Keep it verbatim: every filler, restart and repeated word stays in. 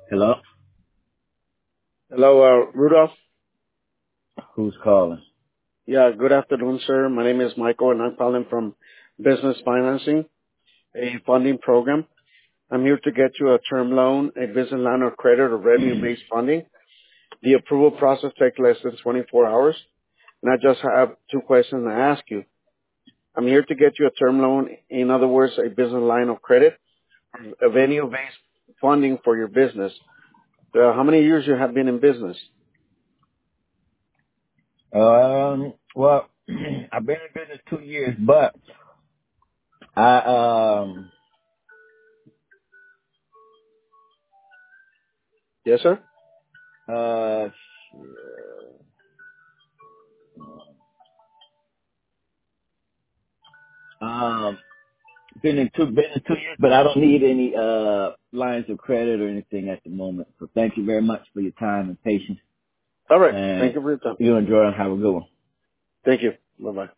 Hello? Hello, uh, Rudolph. Who's calling? Yeah, good afternoon, sir. My name is Michael, and I'm calling from Business Financing, a funding program. I'm here to get you a term loan, a business line of credit, or revenue-based funding. The approval process takes less than twenty-four hours, and I just have two questions to ask you. I'm here to get you a term loan, in other words, a business line of credit, a venue-based funding for your business. Uh, how many years you have been in business? Um, well, I've been in business two years, but I, um, Yes, sir? uh, um, been in two, been in two years, but I don't need any, uh, lines of credit or anything at the moment. So thank you very much for your time and patience, All right. Thank and you for your time. you enjoy and have a good one. Thank you. Bye-bye.